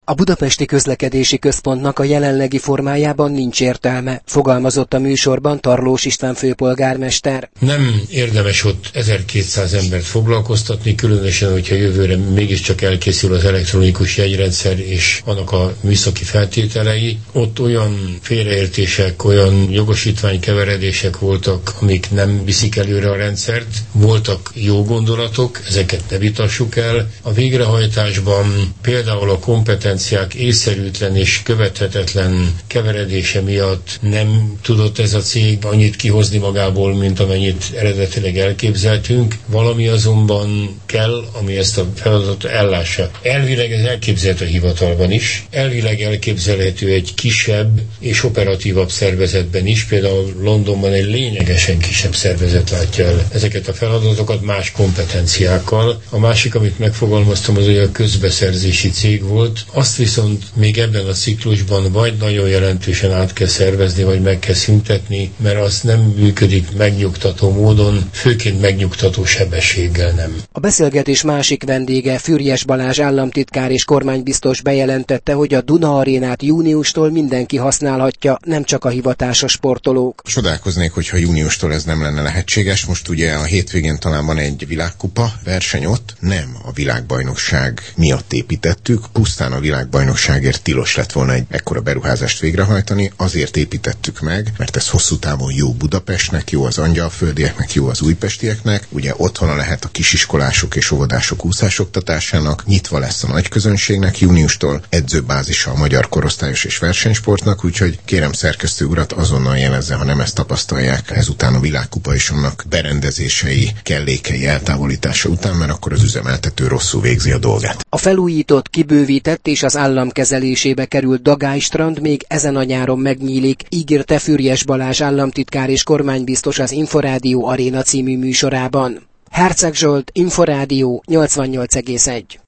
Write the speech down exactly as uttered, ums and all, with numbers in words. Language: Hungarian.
A Budapesti Közlekedési Központnak a jelenlegi formájában nincs értelme, fogalmazott a műsorban Tarlós István főpolgármester. Nem érdemes ott ezerkétszáz embert foglalkoztatni, különösen, hogyha jövőre mégiscsak elkészül az elektronikus jegyrendszer és annak a műszaki feltételei. Ott olyan félreértések, olyan jogosítványkeveredések voltak, amik nem viszik előre a rendszert. Voltak jó gondolatok, ezeket ne vitassuk el. A végrehajtásban például a kompetenciák észszerűtlen és követhetetlen keveredése miatt nem tudott ez a cég annyit kihozni magából, mint amennyit eredetileg elképzeltünk. Valami azonban kell, ami ezt a feladatot ellássa. Elvileg ez elképzelhető a hivatalban is, elvileg elképzelhető egy kisebb és operatívabb szervezetben is, például Londonban egy lényegesen kisebb szervezet látja el ezeket a feladatokat más kompetenciákkal. A másik, amit megfogalmaztam, az, hogy a közbeszerzési cég volt. Azt viszont még ebben a ciklusban vagy nagyon jelentősen át kell szervezni, vagy meg kell szüntetni, mert az nem működik megnyugtató módon, főként megnyugtató sebességgel nem. A beszélgetés másik vendége, Fürjes Balázs államtitkár és kormánybiztos bejelentette, hogy a Duna Arénát júniustól mindenki használhatja, nem csak a hivatásos sportolók. Csodálkoznék, hogyha júniustól ez nem lenne lehetséges. Most ugye a hétvégén talán van egy világkupa verseny ott, nem a világbajnokság miatt építettük, pusztán a világbajnokságért tilos lett volna egy ekkora beruházást végrehajtani, azért építettük meg, mert ez hosszú távon jó Budapestnek, jó az angyalföldieknek, jó az újpestieknek, ugye otthona lehet a kisiskolások és óvodások úszásoktatásának, nyitva lesz a nagy közönségnek júniustól, edzőbázisa a magyar korosztályos és versenysportnak, úgyhogy kérem szerkesztő urat azonnal jelezze, ha nem ezt tapasztalják ezután a világkupa és annak berendezései, kellékei eltávolítása után, mert akkor az üzemeltető rosszul végzi a dolgát. A felújított, kibővített és az állam kezelésébe került Dagály strand még ezen a nyáron megnyílik, ígérte Fürjes Balázs államtitkár és kormánybiztos az Inforádió Aréna című műsorában. Herceg Zsolt, Inforádió nyolcvannyolc egész egy.